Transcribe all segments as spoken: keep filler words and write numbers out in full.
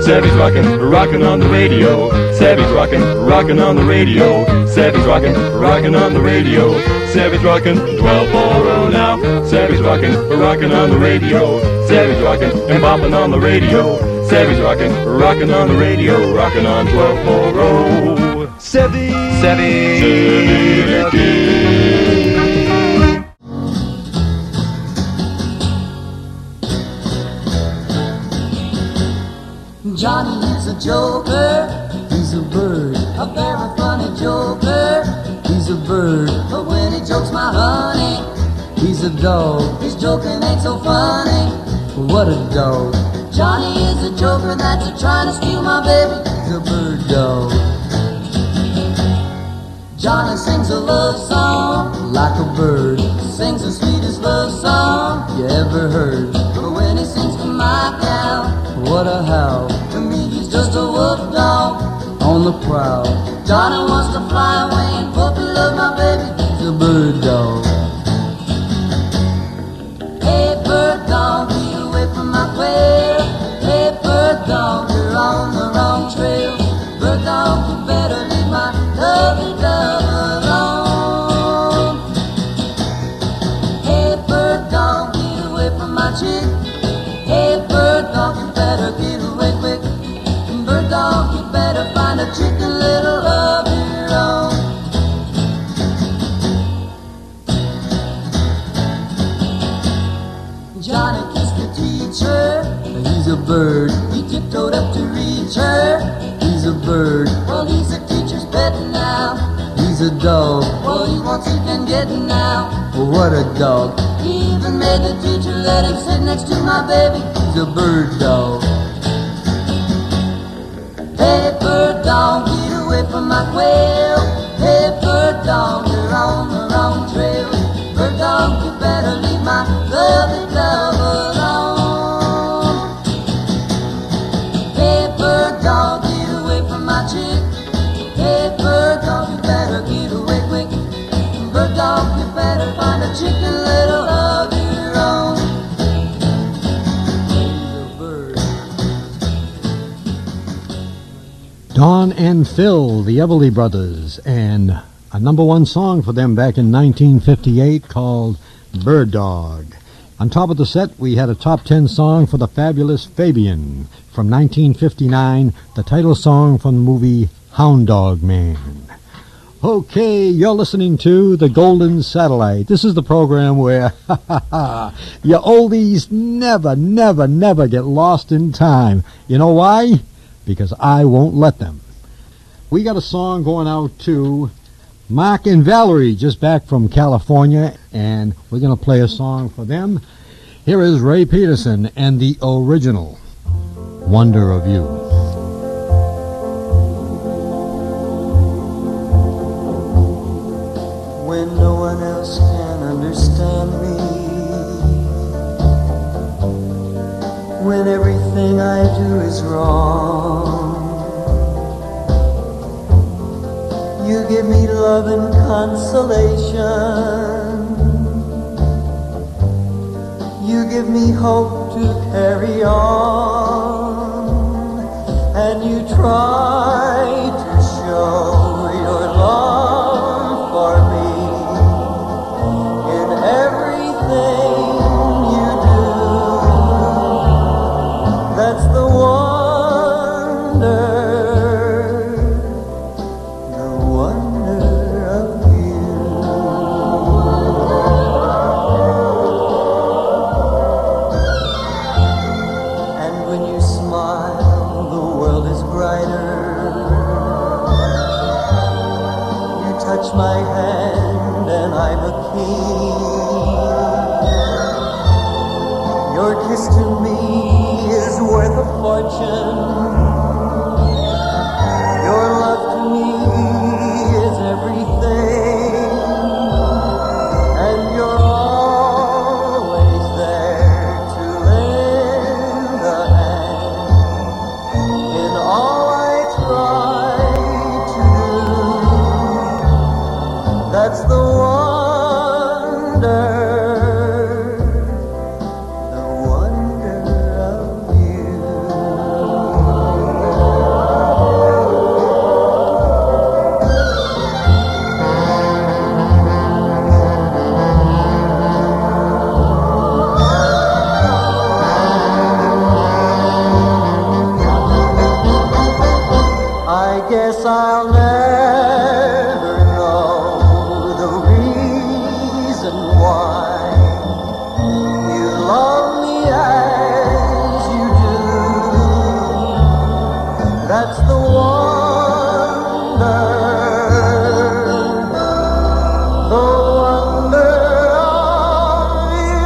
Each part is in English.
Savvy's rockin', rockin' on the radio. Savvy's rockin', rockin' on the radio. Savvy's rockin', rockin' on the radio. Savvy's rockin', twelve forty now. Savvy's rockin', rockin' on the radio. Savvy's rockin' and boppin' on the radio. Savvy's rockin', rockin' on the radio. Rockin' on twelve forty. Savvy, Savvy, Savvy. Johnny is a joker, he's a bird, a very funny joker, he's a bird. But when he jokes my honey, he's a dog, his joking ain't so funny. What a dog. Johnny is a joker that's a trying to steal my baby, he's a bird dog. Johnny sings a love song like a bird, sings the sweetest love song you ever heard. But when he sings to my gal, what a howl. To me he's just a wolf dog on the prowl. Johnny wants to fly away and puppy love my baby, he's a bird dog. Hey bird dog, get away from my quail. Hey bird dog, you're on the wrong trail. Bird dog, you better leave my lovely dove alone. Hey bird dog, get away from my chick. Hey bird dog, you better get away quick. Bird dog, you better find a chicken little of your own. Johnny kissed the teacher, he's a bird. He tiptoed up to reach her, he's a bird. Well, he's a teacher's pet now, he's a dog. Well, he wants he can get now. Well, what a dog. He even made the teacher let him sit next to my baby, he's a bird dog. Hey bird dog, get away from my quail. Hey bird dog, you're on the wrong trail. Bird dog, you better leave my lovely dove alone. Hey bird dog, get away from my chick. Hey bird dog, you better get away quick. Bird dog, you better find a chicken little of your own. Don and Phil, the Everly Brothers, and a number one song for them back in nineteen fifty-eight called Bird Dog. On top of the set, we had a top ten song for the fabulous Fabian from nineteen fifty-nine, the title song from the movie Hound Dog Man. Okay, you're listening to The Golden Satellite. This is the program where you oldies never, never, never get lost in time. You know why? Because I won't let them. We got a song going out to Mark and Valerie, just back from California, and we're going to play a song for them. Here is Ray Peterson and the original Wonder of You. When no one else can understand me, when everything I do is wrong, you give me love and consolation. You give me hope to carry on, and you try to show your love for me in everything you do. That's the wonder, the wonder of you. And when you smile, the world is brighter. You touch my hand and I'm a king. Your kiss to me is worth a fortune. Your love to me is everything, and you're always there to lend a hand in all I try to do. That's the wonder, the wonder of you. guess I'll never know the reason why you love me as you do. That's the wonder, the wonder of you.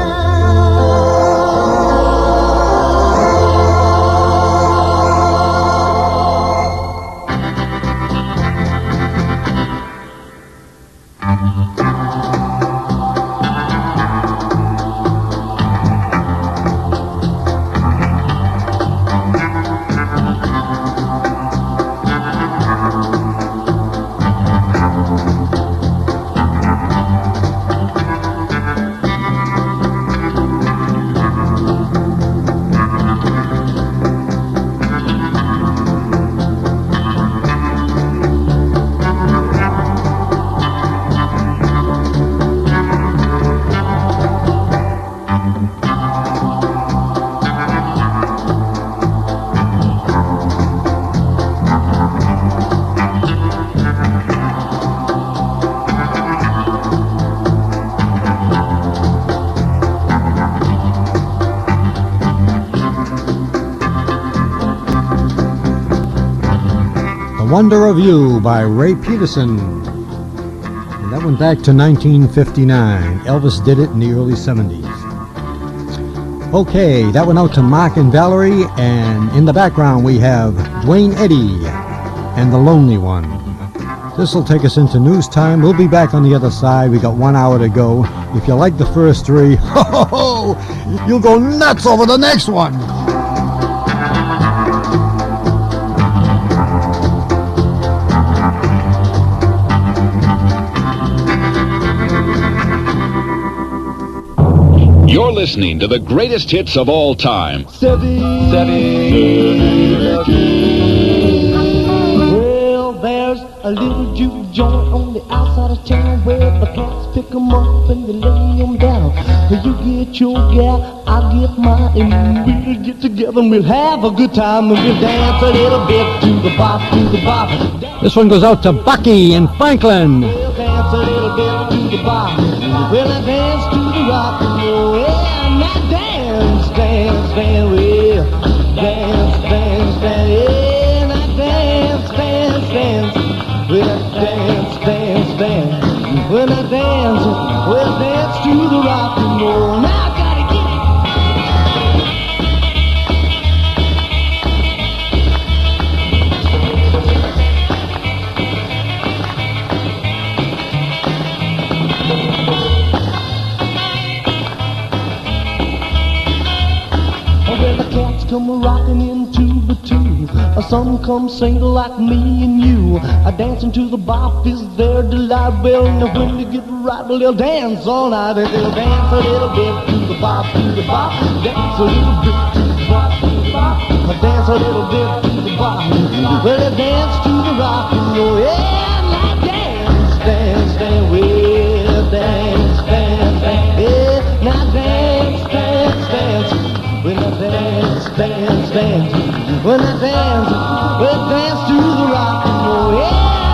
The Wonder of You by Ray Peterson. And that went back to nineteen fifty-nine. Elvis did it in the early seventies. Okay, that went out to Mark and Valerie, and in the background we have Dwayne Eddy and The Lonely One. This will take us into news time. We'll be back on the other side. We got one hour to go. If you like the first three, ho, ho, ho, you'll go nuts over the next one. You're listening to the greatest hits of all time. Sevy, well, there's a little juke joint on the outside of town where the cats pick 'em up and they lay 'em down. You get your gal, I get mine, and we'll get together and we'll have a good time and we'll dance a little bit to the bop, to the bop. This one goes out to Bucky and Franklin. We'll dance a little bit to the bop. We'll dance to the rock and roll. Yeah, now dance, dance, dance, well, dance, dance, dance, yeah, now dance, dance, dance, we'll dance, dance, dance, we'll dance, we'll dance to the rock and roll. Now I gotta get it. Well, the cats come rocking into the two. Some come single like me and you. A dancing to the bop is their delight. Well, now when they get right, well, they'll dance all night. And they'll dance a little bit to the bop, to the bop. Dance a little bit to the bop, to the bop. Dance a little bit to the bop. Well, they'll dance to the rock and roll. Yeah, now dance, dance, dance. Well, dance, dance, dance. Yeah, now dance, dance, dance. When I dance, dance, dance, when I dance, we'll dance to the rock and roll, yeah!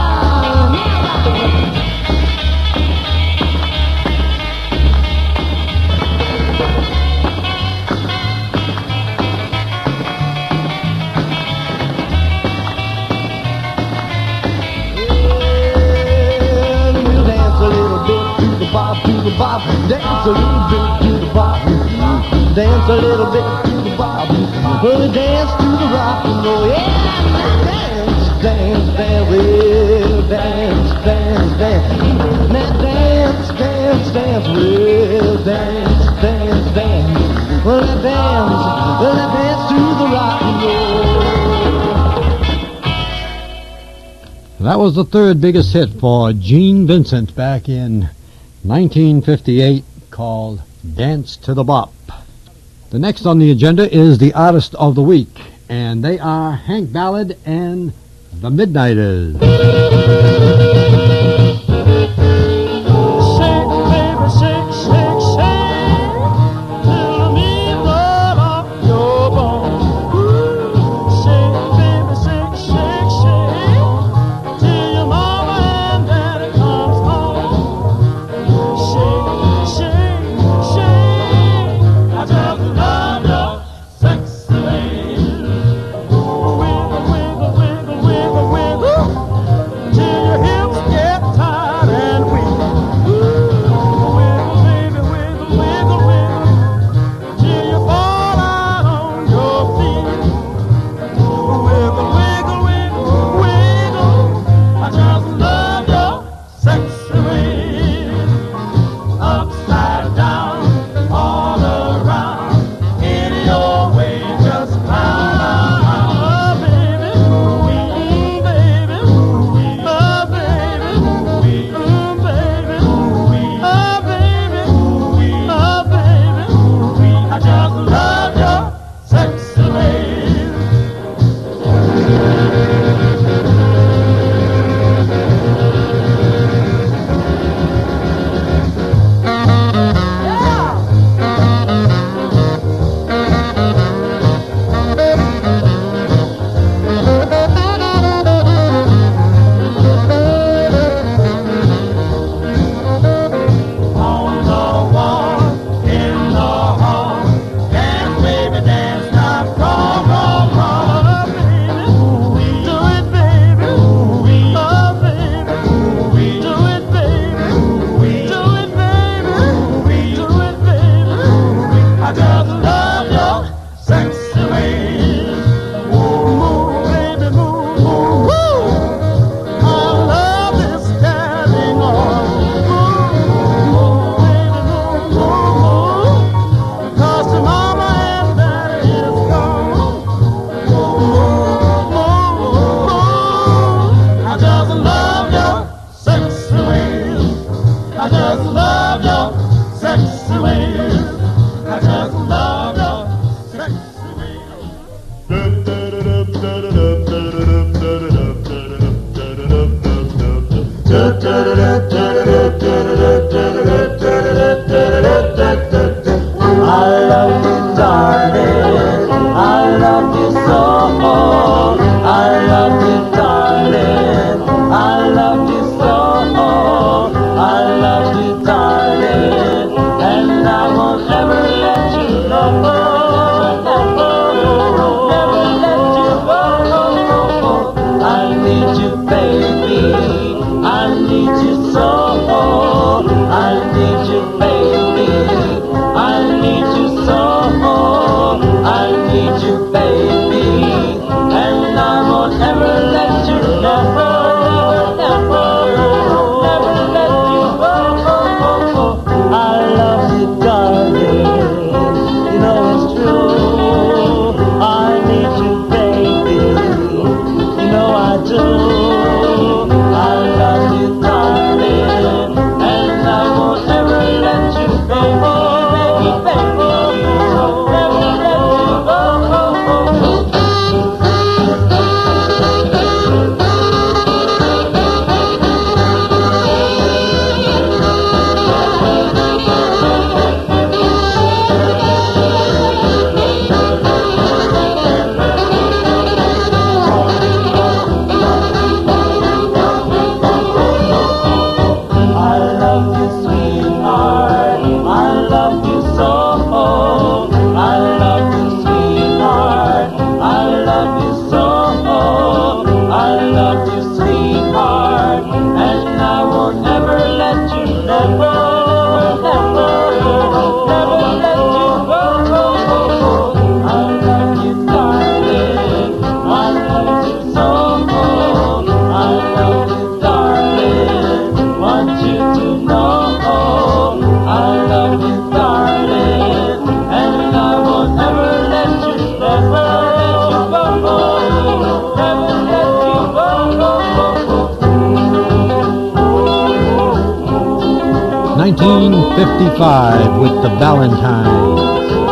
Yeah, we'll dance a little bit to the bop, to the bop, dance a little bit to the bop. Dance a little bit to the bop, we'll dance to the rock and roll, yeah! Dance, dance, dance, we'll dance, dance, dance. Now dance, dance, dance, we'll dance, dance, dance. We'll dance, we'll dance to the rock and roll. That was the third biggest hit for Gene Vincent back in nineteen fifty-eight, called Dance to the Bop. The next on the agenda is the Artist of the Week, and they are Hank Ballard and the Midnighters. Shake, baby, shake, shake, shake, till me blood off your bones. Shake, baby, shake, shake, shake, nineteen fifty-five with the Valentines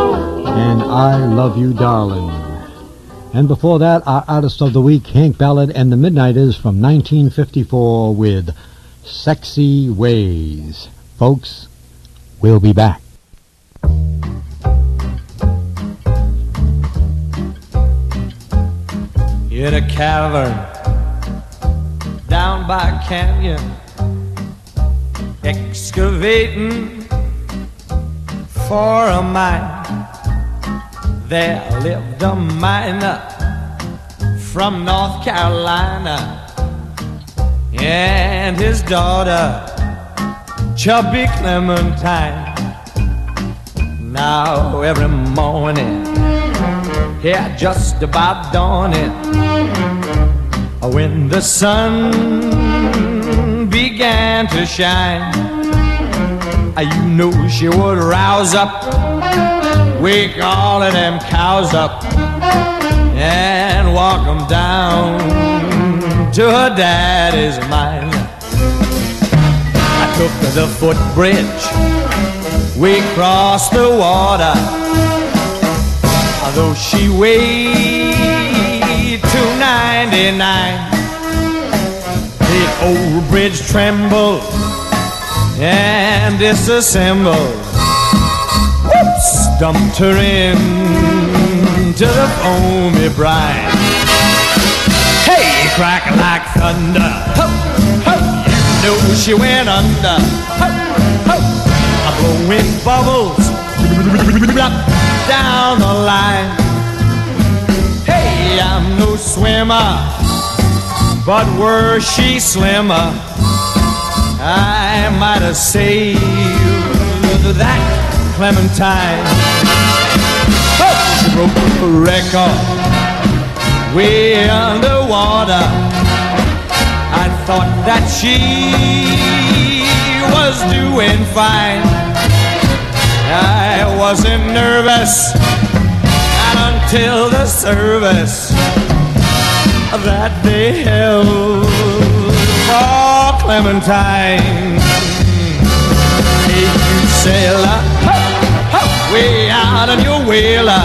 and I Love You Darling. And before that, our artist of the week, Hank Ballard and the Midnighters from nineteen fifty-four with Sexy Ways. Folks, we'll be back. In a cavern down by a canyon, excavating for a mine, there lived a miner from North Carolina and his daughter, Chubby Clementine. Now every morning, yeah, just about dawning, when the sun began to shine, you knew she would rouse up, wake all of them cows up, and walk them down to her daddy's mine. I took the footbridge, we crossed the water, although she weighed two nine. bridge trembled and disassembled. Whoops! Dumped her in to the foamy brine. Hey, crack like thunder. Ho, ho, you know she went under. Ho, ho, a blowing bubbles down the line. Hey, I'm no swimmer, but were she slimmer, I might have saved that Clementine. Oh, she broke a record way underwater. I thought that she was doing fine. I wasn't nervous, not until the service that they held for Clementine. Hey, you sailor, ho, ho, way out on your whaler,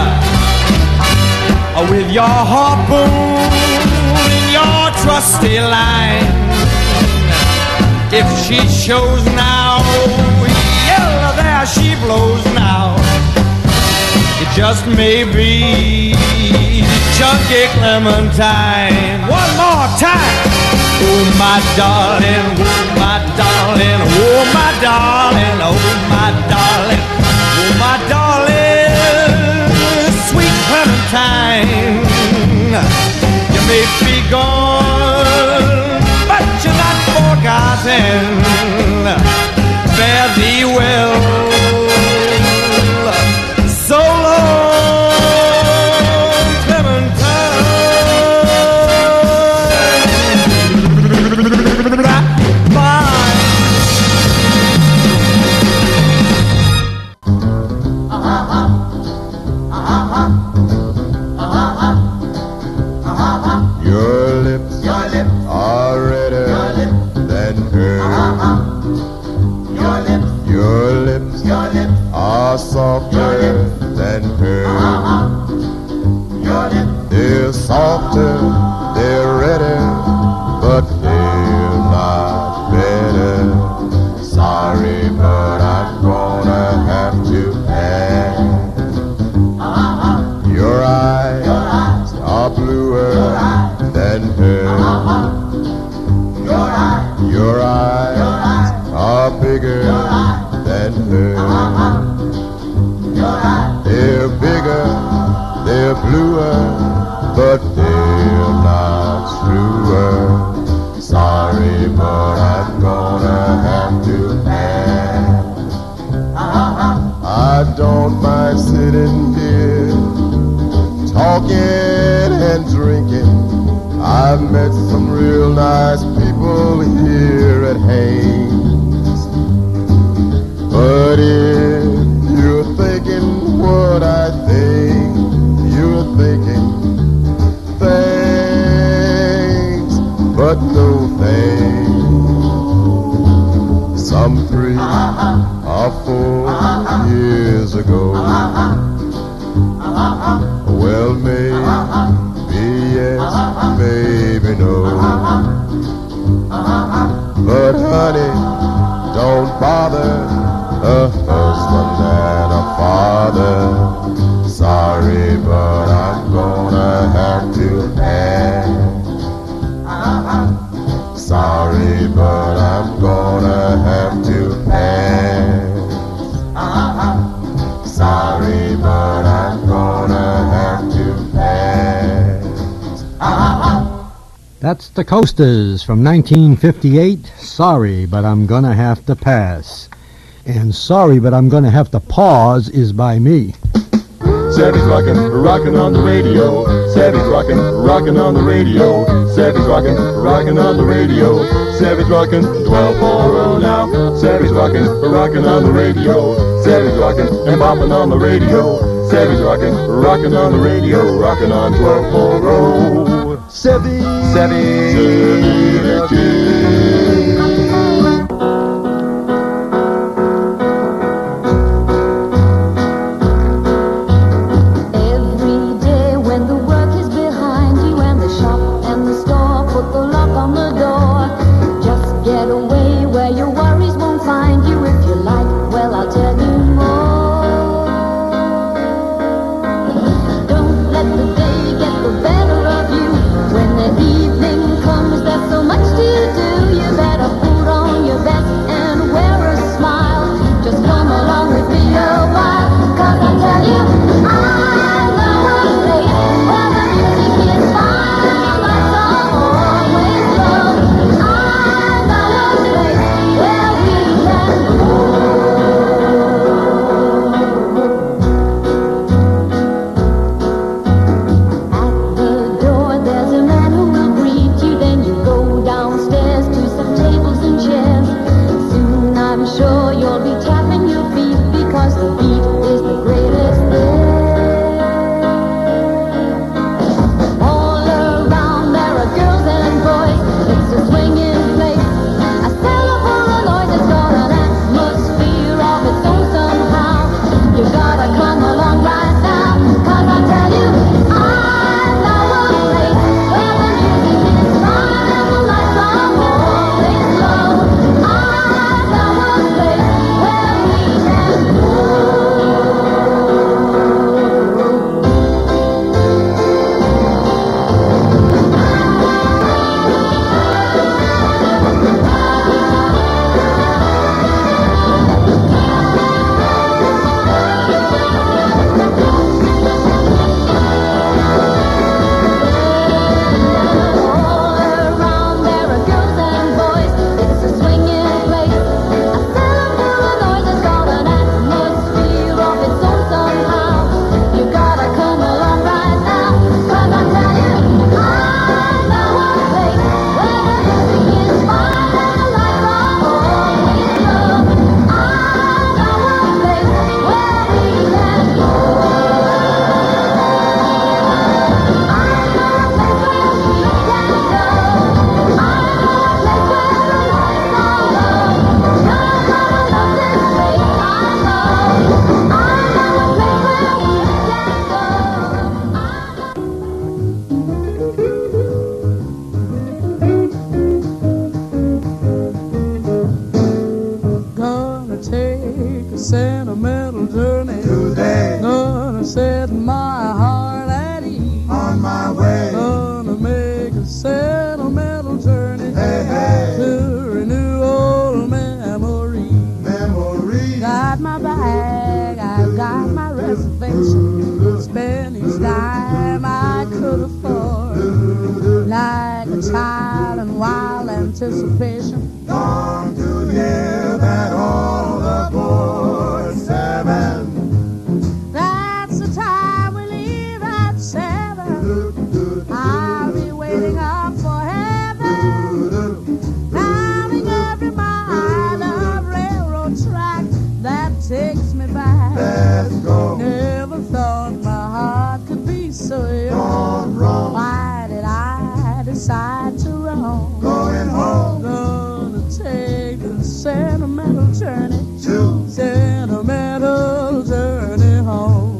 with your harpoon in your trusty line. If she shows now, yeah, there she blows now. It just may be Chunky Clementine. One more time. Oh my darling, oh my darling, oh my darling, oh my darling, oh my darling, sweet Clementine. You may be gone, but you're not forgotten. Fare thee well. So long, Clementine. Bye. Your lips, your lips are redder than hers. Your lips, your lips, your lips are softer than hers. Your lips, they're softer, they're redder, but they're not better. Sorry, but I'm gonna have to pass. Your eyes are bluer than hers. Your eyes are bigger than hers. They're bigger, they're bluer, but they're not truer. Sorry, but I'm gonna have to pass. I don't mind sitting here talking and drinking. I've met some real nice people here at Haynes. But if you're thinking what I think, you're thinking thanks, but no thanks. Some three or four years ago, well, maybe yes, maybe no. But honey, don't bother a husband and a father. Sorry, but I'm gonna have to pass. Sorry, but I'm gonna have to pass. Sorry, but I'm gonna have to pass. That's the Coasters from nineteen fifty-eight. Sorry, but I'm gonna have to pass. And Sorry, but I'm gonna have to pause is by me. Savvy's rockin', rockin' on the radio. Savvy's rockin', rockin' on the radio. Savvy's rockin', rockin' on the radio. Savvy's rockin', twelve forty now. Savvy's rockin', rockin' on the radio. Savvy's rockin' and boppin' on the radio. Savvy's rockin', rockin' on the radio. Rockin' on twelve forty. Savvy, Savvy, Savvy. Get afford. Like a child in wild anticipation. Gone to live at all aboard seven. That's the time we leave at seven. I'll be waiting up for heaven. Climbing every mile of railroad track that takes me back. Let's go. Never thought my heart could be so young. Gone wrong. Why did I decide to roam? Going home. Gonna take the sentimental journey. Two. Sentimental journey home.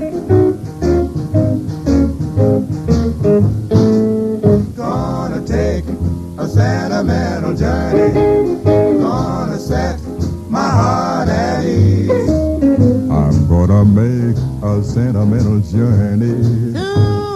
Gonna take a sentimental journey. Gonna set my heart at ease. I'm gonna make a sentimental journey. To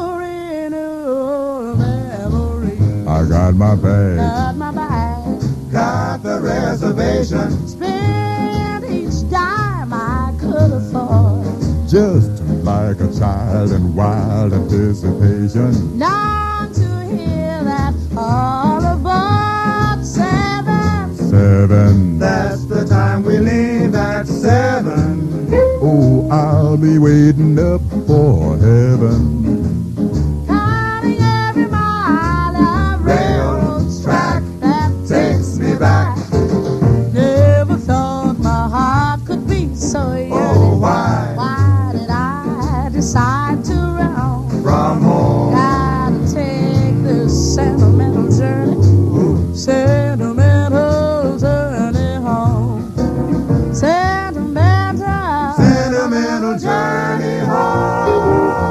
renew memories. I got my bag, Got my bag. got the reservation. Spend each dime I could afford. Just like a child in wild anticipation. Not to hear that all aboard seven. Seven. That's the time we leave at seven. Oh, I'll be waiting up for heaven. Counting every mile of railroad track that Takes me back. Never thought my heart could be so young. Oh, why? Why did I decide to roam? From home. Gotta take this sentimental journey. Sentimental journey home. Sentimental. Sentimental journey home.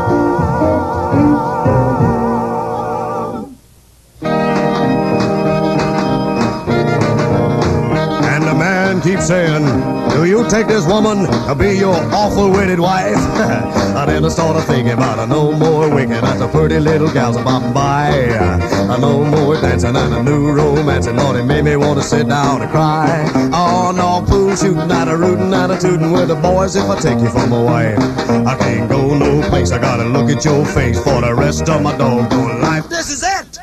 And the man keeps saying, do you take this woman to be your awful wedded wife? I then started thinking about a no more winking at the pretty little gals a bopping by. A no more dancing and a new romance, and Lord, it made me want to sit down and cry. Oh, no, pool shooting and a rootin' and a tootin' with the boys if I take you for my wife. I can't go no place, I gotta look at your face for the rest of my doggone life. This is it!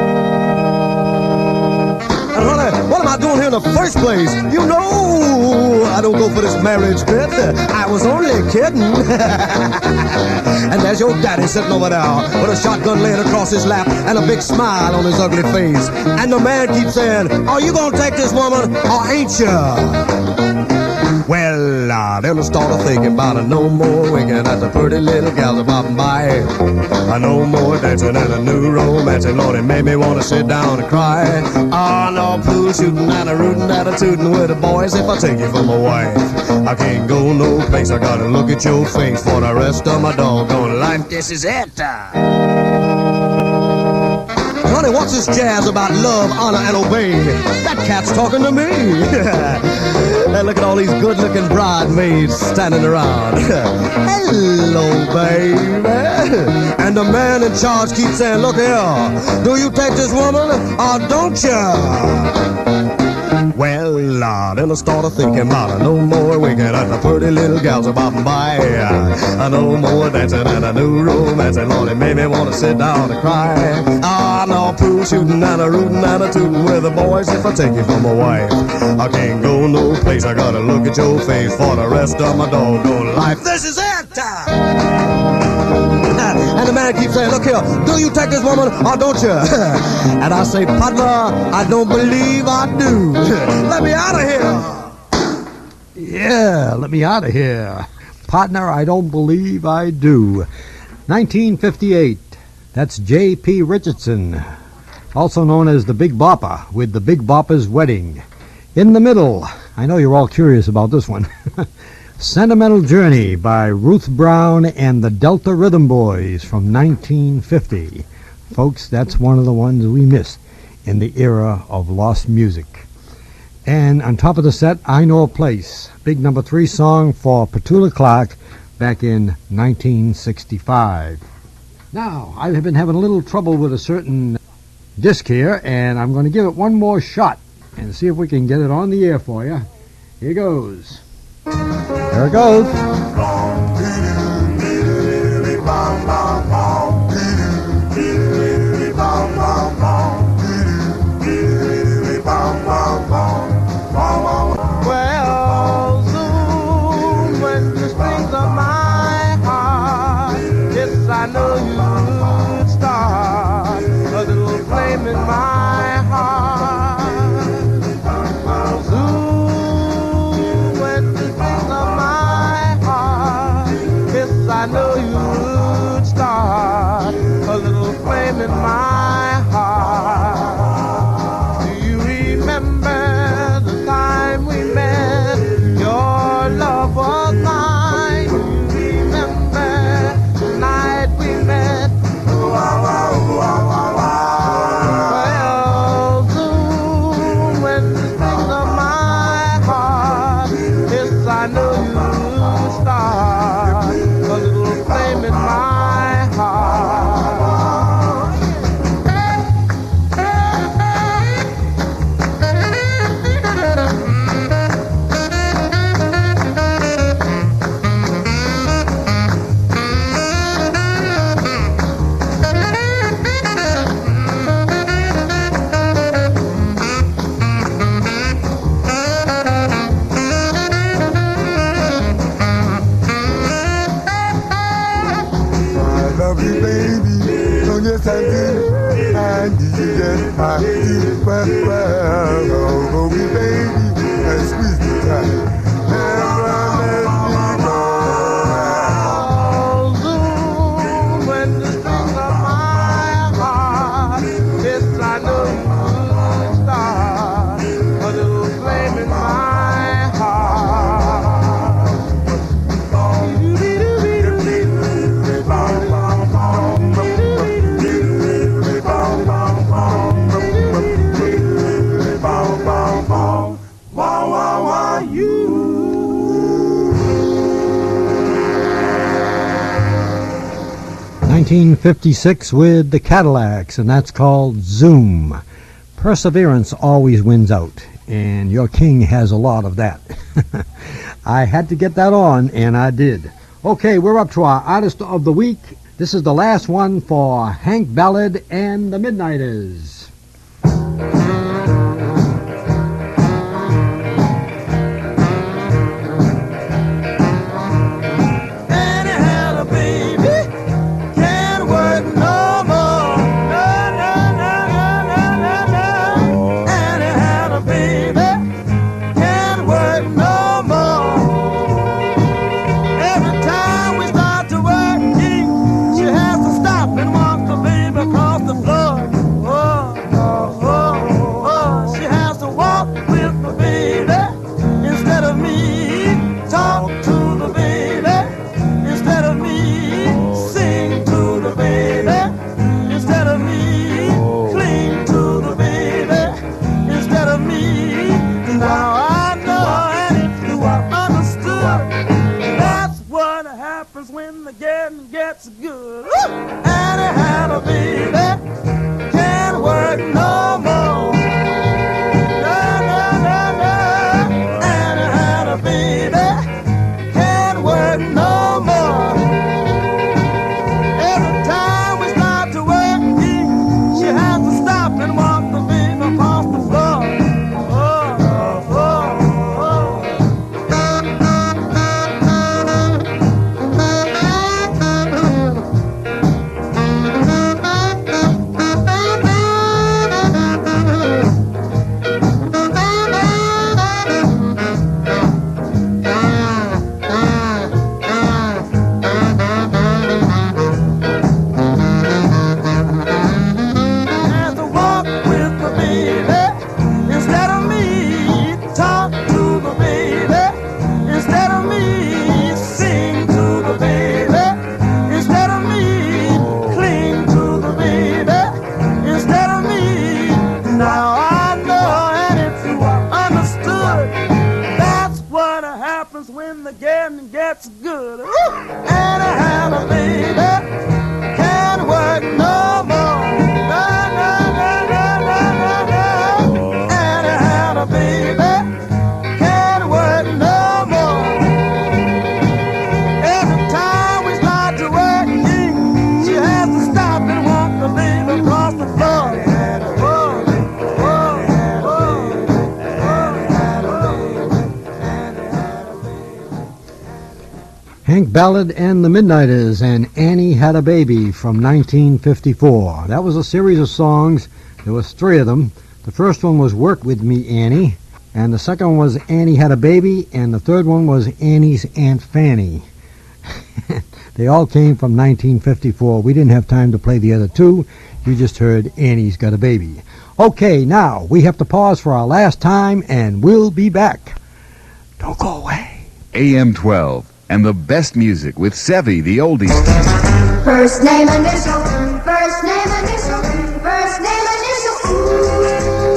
And honey, what am I doing here in the first place? You know I don't go for this marriage bit. I was only kidding. And there's your daddy sitting over there with a shotgun laying across his lap and a big smile on his ugly face. And the man keeps saying, are you gonna take this woman or ain't you? Well, I then started thinking about a no more winking at the pretty little gals a bopping by. A no more dancing and a new romance, and Lord, it made me want to sit down and cry. Ah, no pool shooting and a rootin' and a tootin' with the boys if I take you for my wife. I can't go no place, I gotta look at your face for the rest of my doggone life. This is it. Honey, what's this jazz about love, honor, and obey? That cat's talking to me. And look at all these good-looking bridesmaids standing around. Hello, baby. And the man in charge keeps saying, look here, do you take this woman or don't you? Well, uh, then I started thinking about a no more winking at the pretty little gals a bopping by. A no more dancing and a new romance, and Lord, it made me want to sit down and cry. Ah, no pool shooting and a rootin' and a tootin' with the boys if I take you for my wife. I can't go no place, I gotta look at your face for the rest of my doggone life. This is it! And the man keeps saying, look here, do you take this woman or don't you? And I say, partner, I don't believe I do. Let me out of here. Yeah, let me out of here. Partner, I don't believe I do. nineteen fifty-eight. That's J P Richardson, also known as the Big Bopper, with the Big Bopper's Wedding. In the middle, I know you're all curious about this one. Sentimental Journey by Ruth Brown and the Delta Rhythm Boys from nineteen fifty. Folks, that's one of the ones we missed in the era of lost music. And on top of the set, I Know a Place, big number three song for Petula Clark back in nineteen sixty-five. Now, I have been having a little trouble with a certain disc here, and I'm going to give it one more shot and see if we can get it on the air for you. Here goes. There it goes. my heart. Do you remember the time we met? Your love was mine. Do you remember the night we met? Well, soon when you think of my heart, yes, I know you start a little flame in my heart. Yes, I do. And you get my deep breath, breath. Oh, go me, baby, and squeeze me tight. Never let me go. Soon when the strings of my heart, yes, I know you start a little flame in my heart. nineteen fifty-six with the Cadillacs, and that's called Zoom. Perseverance always wins out, and your king has a lot of that. I had to get that on, and I did. Okay, we're up to our Artist of the Week. This is the last one for Hank Ballard and the Midnighters. Hank Ballard and the Midnighters and Annie Had a Baby from nineteen fifty-four. That was a series of songs. There was three of them. The first one was Work With Me, Annie, and the second one was Annie Had a Baby, and the third one was Annie's Aunt Fanny. They all came from nineteen fifty-four. We didn't have time to play the other two. You just heard Annie's Got a Baby. Okay, now we have to pause for our last time, and we'll be back. Don't go away. A M twelve and the best music with Sevy, the oldies. First name initial, first name initial, first name initial. Ooh.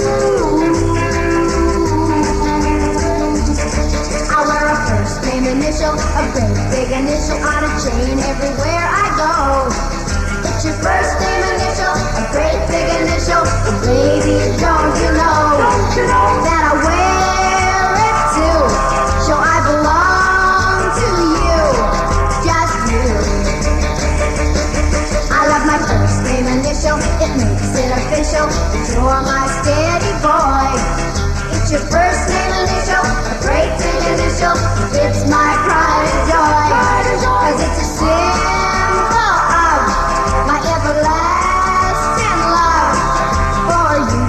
I wear a first name initial, a great big initial on a chain everywhere I go. It's your first name initial, a great big initial. Baby, don't you know, don't you know that I wear it too? So I belong to you, just you. I love my first name initial, it makes it official. You're my steady boy. It's your first name initial, a great big initial. It's my pride and joy, cause it's a symbol of my everlasting love for you.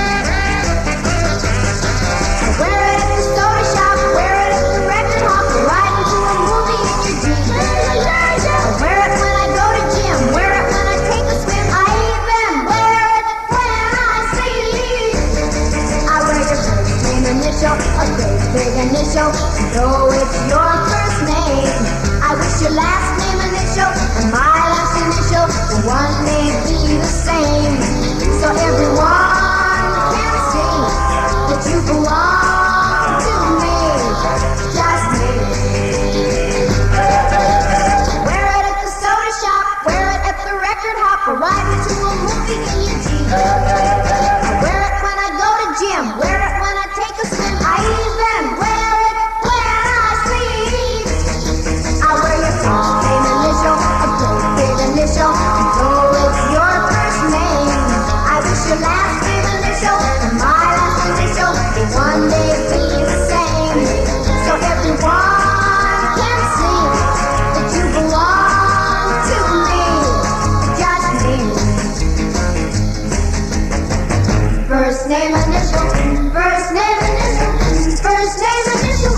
I wear it at the soda shop, wear it at the record hop, ride into a movie in your jeans. I wear it when I go to gym, wear it when I take a swim. I even wear it when I sleep. I wear your first name initial, a great big initial. Though it's your first name, I wish your last name initial and my last initial one may be the same, so everyone can see that you belong to me, just me. Wear it at the soda shop, wear it at the record hop, or ride me to a movie in your jeans. I wear it when I go to gym, wear it when I take a swim. I even wear it when I sleep. I wear your first name initial, a great big initial. Though it's your first name, I wish your last name initial and my last initial one day be the same, so everyone can see that you belong to me, just me. First name initial, first name initial, first name initial.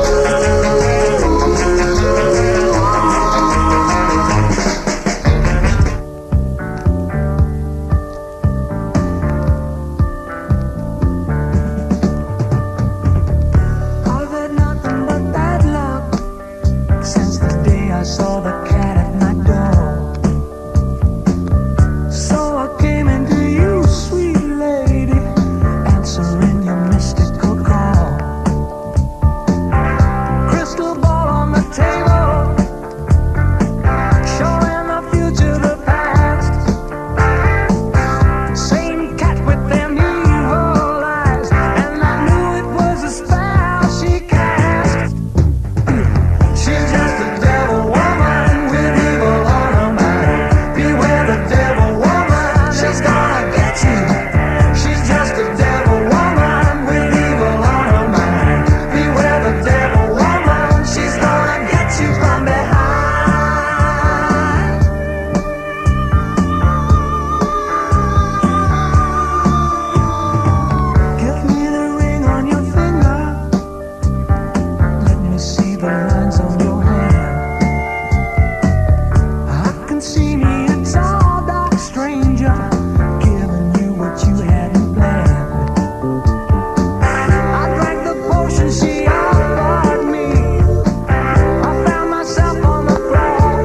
I've had nothing but bad luck since the day I saw the cat at my door. So I came into you, sweet lady, answering your mystical call. Crystal ball on the table, showing the future, the past. Same cat with them evil eyes, and I knew it was a spell she cast. She's just a devil woman with evil on her mind. Beware the devil woman, she's gonna get you. She's just a devil woman with evil on her mind. Beware the devil woman, she's gonna get you from behind. Give me the ring on your finger. Let me see the lines on your hand. I can see me a tall, dark stranger giving you what you hadn't planned. I drank the potion she offered me. I found myself on the floor.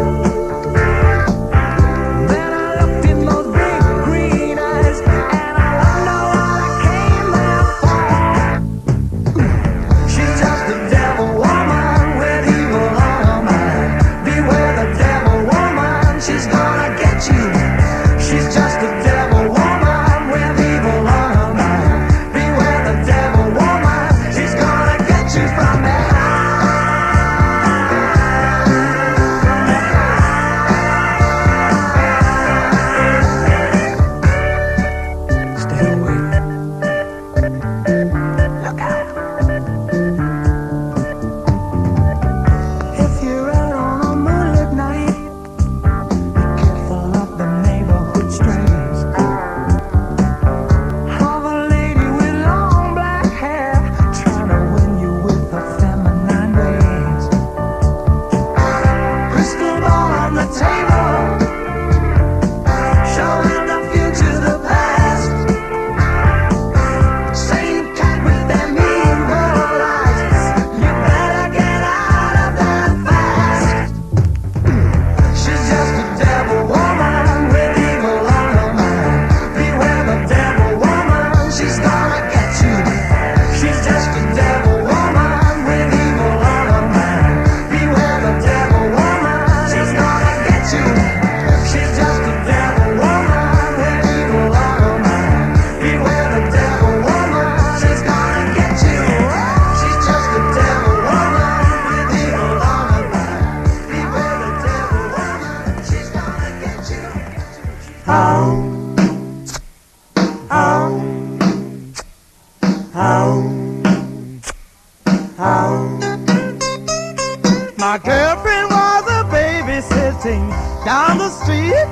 Then I looked in those big green eyes, and I wonder what I came there for. She's just a devil woman with evil on her mind. Beware the devil woman, she's gonna get you. She's just a devil woman with evil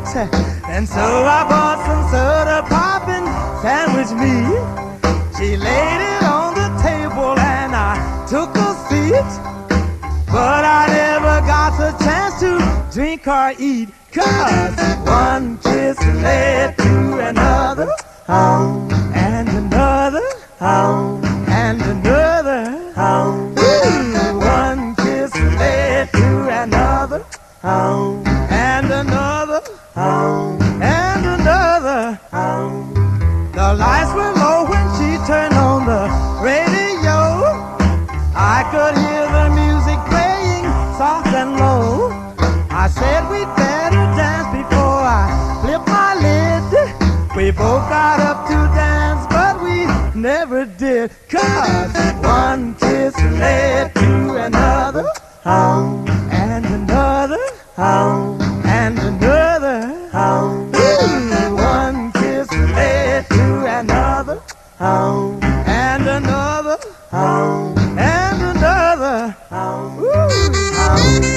And so I bought some soda pop and sandwich meat. She laid it on the table and I took a seat. But I never got the chance to drink or eat. Cause one kiss led to another, oh, and another, oh, and another, oh. Ooh, one kiss led to another, oh, and another, oh, and another, oh. The lights were low when she turned on the radio. I could hear the music playing soft and low. I said we'd better dance before I flip my lid. We both got up to dance, but we never did. Cause one kiss led to another, oh, and another, oh, and another, oh. Ooh, one kiss led to another, oh, and another, oh, and another, oh. Ooh, oh.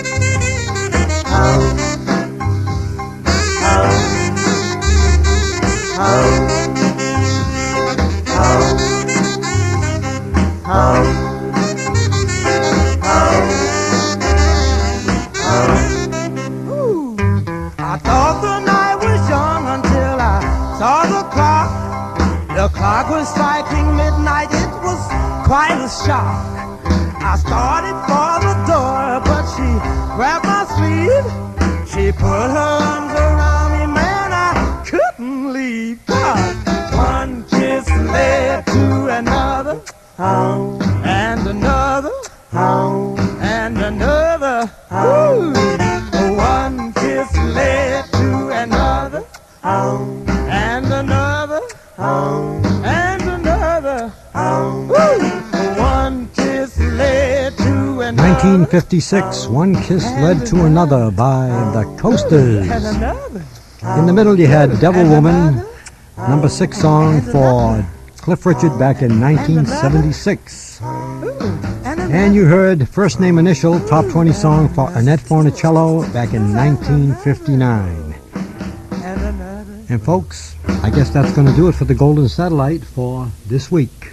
I thought the night was young until I saw the clock. The clock was striking midnight, it was quite a shock. I started for the door, but she grabbed my sleeve. She put her arms around me, man, I couldn't leave. Cause one kiss led to another, oh, and another, oh, and another, oh. One kiss led to another, oh, and another, oh, and another, oh. One kiss led to another. nineteen fifty-six, One Kiss Led to Another by the Coasters. In the middle you had Devil Woman, number six song for Cliff Richard back in nineteen seventy-six. And you heard First Name Initial, top twenty song for Annette Fornicello back in nineteen fifty-nine. And folks, I guess that's going to do it for the Golden Satellite for this week.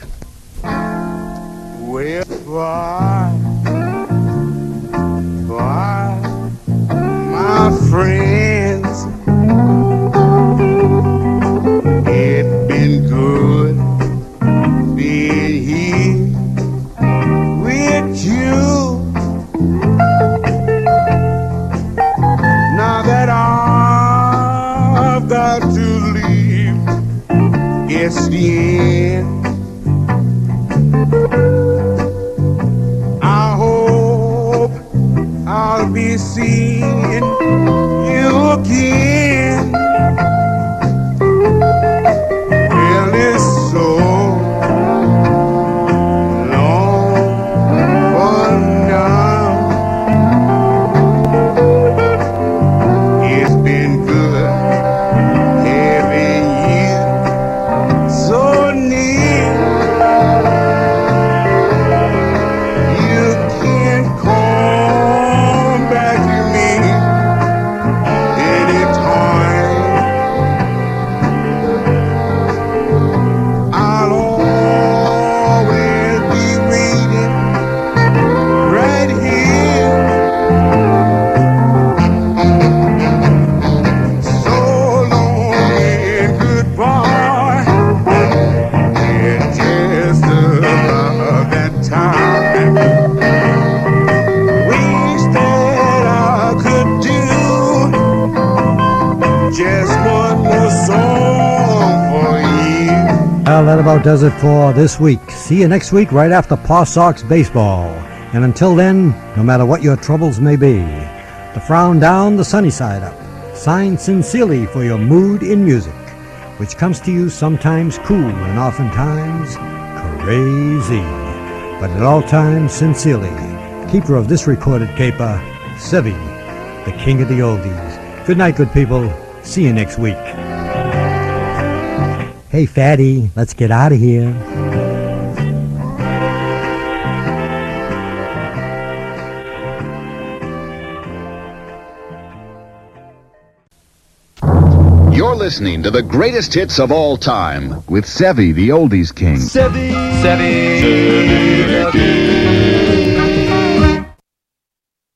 Well, why, why, my friends, it's been good being here with you. Now that I've got to leave, it's the end. I hope I'll be seeing you again. Well, it's so long for now. It's been good having you so near. You can come back to me anytime. I'll always be waiting right here. So long and goodbye. It's just about that time. Wish that I could do just one more song for you. Well, that about does it for this week. See you next week right after Paw Sox baseball. And until then, no matter what your troubles may be, the frown down, the sunny side up. Signed sincerely for your mood in music, which comes to you sometimes cool and oftentimes crazy. But at all times, sincerely, keeper of this recorded caper, Sevy, the king of the oldies. Good night, good people. See you next week. Hey, Fatty, let's get out of here. You're listening to the greatest hits of all time. With Sevy, the oldies king. Sevy, Sevy the King.